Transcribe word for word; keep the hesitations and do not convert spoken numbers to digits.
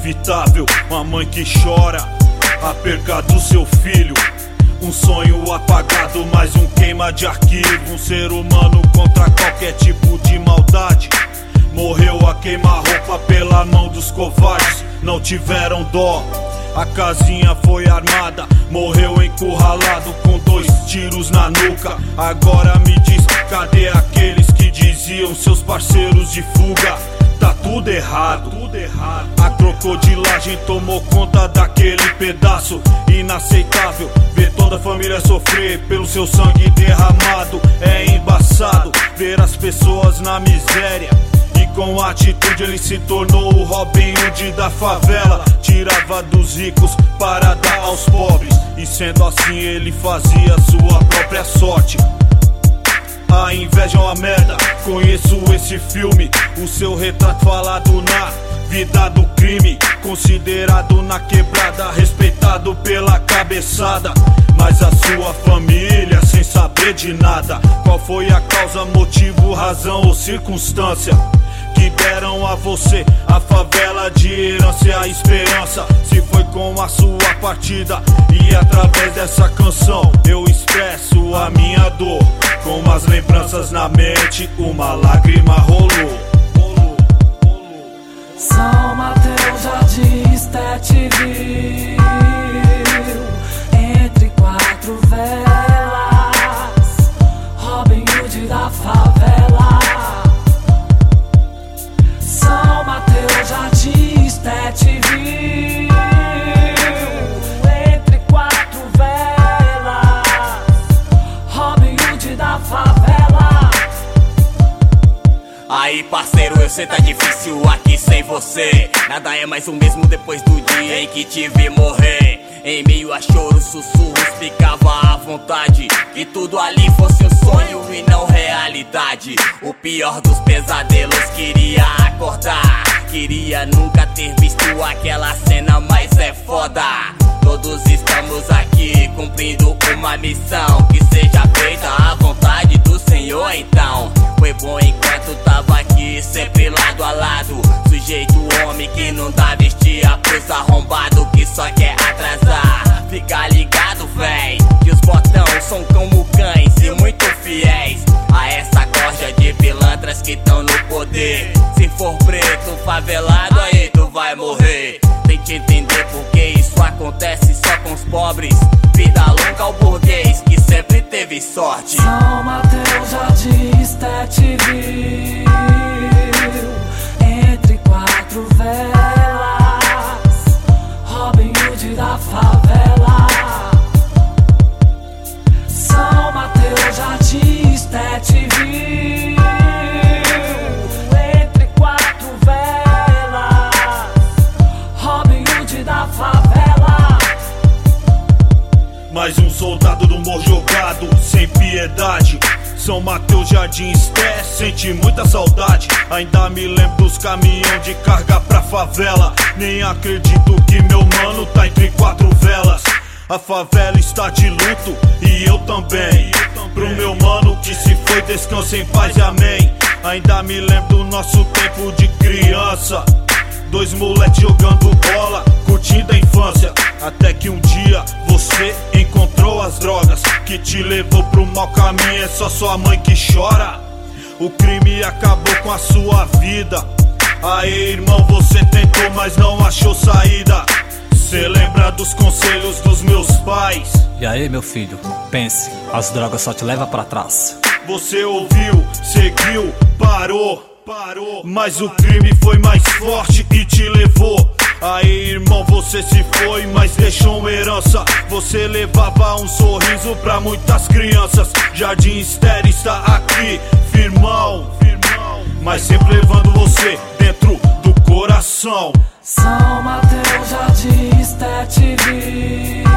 inevitável. Uma mãe que chora a perca do seu filho. Um sonho apagado, mais um queima de arquivo. Um ser humano contra qualquer tipo de maldade. Morreu a queima-roupa pela mão dos covardes. Não tiveram dó, a casinha foi armada. Morreu encurralado com dois tiros na nuca. Agora me diz, cadê aqueles que diziam seus parceiros de fuga? Tá tudo errado, tudo errado. A crocodilagem tomou conta daquele pedaço. Inaceitável ver toda a família sofrer pelo seu sangue derramado. É embaçado ver as pessoas na miséria. E com atitude ele se tornou o Robin Hood da favela. Tirava dos ricos para dar aos pobres. E sendo assim ele fazia sua própria sorte. A inveja é uma merda, conheço esse filme. O seu retrato falado na vida do crime. Considerado na quebrada, respeitado pela cabeçada. Mas a sua família sem saber de nada. Qual foi a causa, motivo, razão ou circunstância que deram a você a favela de herança e a esperança? Se foi com a sua partida e através dessa canção eu expresso a minha dor. Com as lembranças na mente, uma lágrima rolou. São Mateus Jardim Estetville, entre quatro velas, Robin Hood da favela. São Mateus Jardim Estetville, entre quatro velas, Robin Hood da favela. Aí parceiro, eu sei tá difícil aqui sem você. Nada é mais o mesmo depois do dia em que te vi morrer. Em meio a choros, sussurros, ficava à vontade que tudo ali fosse um sonho e não realidade. O pior dos pesadelos, queria acordar. Queria nunca ter visto aquela cena, mas é foda. Todos estamos aqui cumprindo uma missão. Que seja feita a vontade do Senhor então. Foi bom enquanto tava aqui, sempre lado a lado. Sujeito homem que não dá vestia pros arrombado que só quer atrasar. Fica ligado, véi, que os botão são como cães e muito fiéis a essa corja de pilantras que tão no poder. Se for preto, favelado, aí tu vai morrer. Tente entender porque isso acontece só com os pobres. Vida longa ao burguês que sempre teve sorte. São Mateus Jardim Estetville, entre quatro velas, Robin Hood da favela. São Mateus Jardim Estetville, entre quatro velas, Robin Hood da favela. Mais um soldado do morro jogado, sem piedade. São Mateus Jardim Esté, sente muita saudade. Ainda me lembro dos caminhão de carga pra favela. Nem acredito que meu mano tá entre quatro velas. A favela está de luto e eu também. Pro meu mano que se foi, descansa em paz e amém. Ainda me lembro do nosso tempo de criança. Dois moleques jogando bola, curtindo a infância. Até que um dia você encontrou as drogas que te levou pro mau caminho. É só sua mãe que chora. O crime acabou com a sua vida. Aí irmão, você tentou, mas não achou saída. Cê lembra dos conselhos dos meus pais? E aí meu filho, pense, as drogas só te levam pra trás. Você ouviu, seguiu, parou. Parou. Mas o crime foi mais forte e te levou. Aí irmão, você se foi, mas deixou uma herança. Você levava um sorriso pra muitas crianças. Jardim Esté está aqui, firmão, firmão, mas sempre levando você dentro do coração. São Mateus Jardim Estetville,